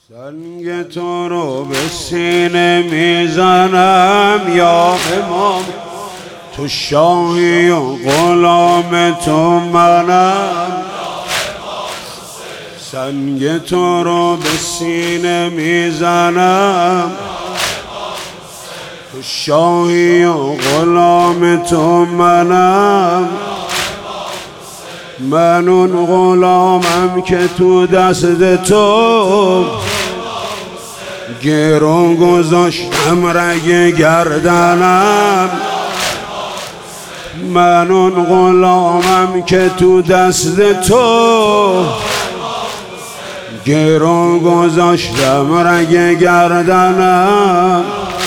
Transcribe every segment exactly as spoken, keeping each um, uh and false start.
سنگ تو رو به سینه میزنم یا امام، تو شاهی و غلام تو منم. سنگ تو رو به سینه میزنم، تو شاهی و غلام تو منم. من اون غلامم که تو دست تو گرو گذاشتم رگ گردنم. من اون غلامم که تو دست تو گرو گذاشتم رگ گردنم.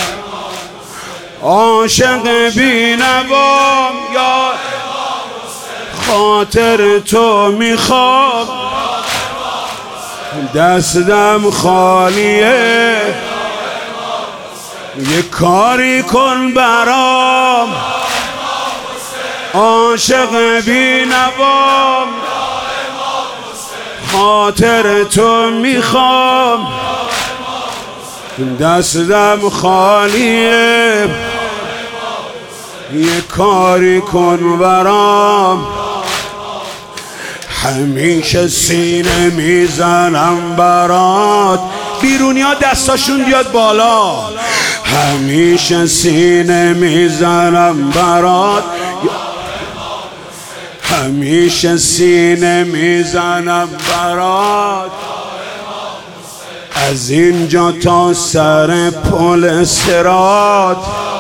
عاشق بی‌نوام یا خاطر تو میخوام، دستم خالیه یه کاری کن برام. عاشق بی‌نوام خاطر تو میخوام، دستم خالیه یه کاری کن برام. همیشه سینه میزنم برات، بیرونی ها دستاشون بیاد بالا. همیشه سینه میزنم برات، همیشه سینه میزنم برات. از اینجا تا سر پل صراط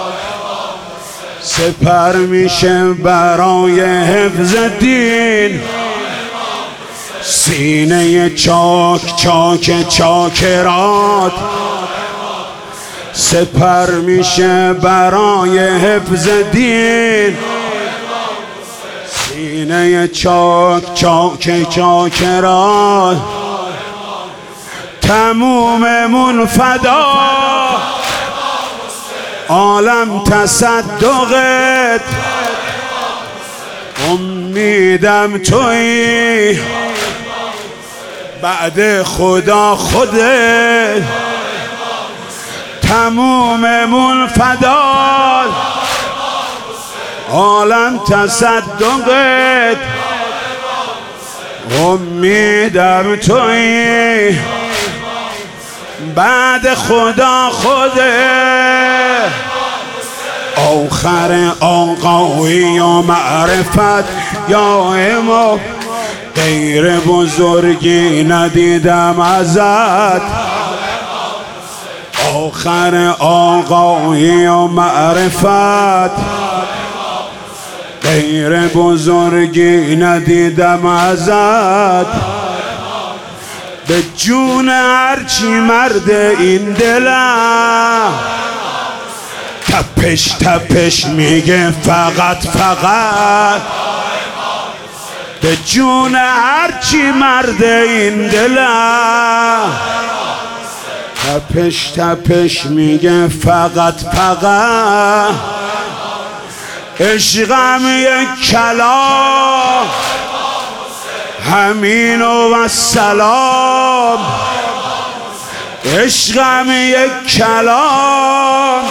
سپر میشه برای حفظ دین. سینه چاک چاک چاکرات سپر میشه برای حفظ دین. سینه چاک چاک چاکرات تموممون فدا، عالم تصدقت، امیدم تویی، بعد خدا خودت. تموممون فدا، عالم تصدقت، امیدم تویی، بعد خدا خودت. آخر آقایی و معرفت یا امام، غیر بزرگی ندیدم ازت. آخر آقایی و معرفت، غیر بزرگی ندیدم ازت. به جون هرچی مرد این دلم تپش تپش میگه فقط فقط. به جون هرچی مرد این دلم تپش تپش میگه فقط فقط. عشقم یک کلام همین و سلام. عشقم یک کلام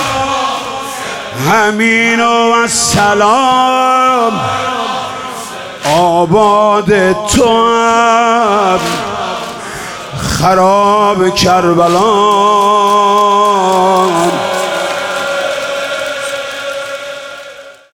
همین و سلام. آباد تو هم خراب کربلا.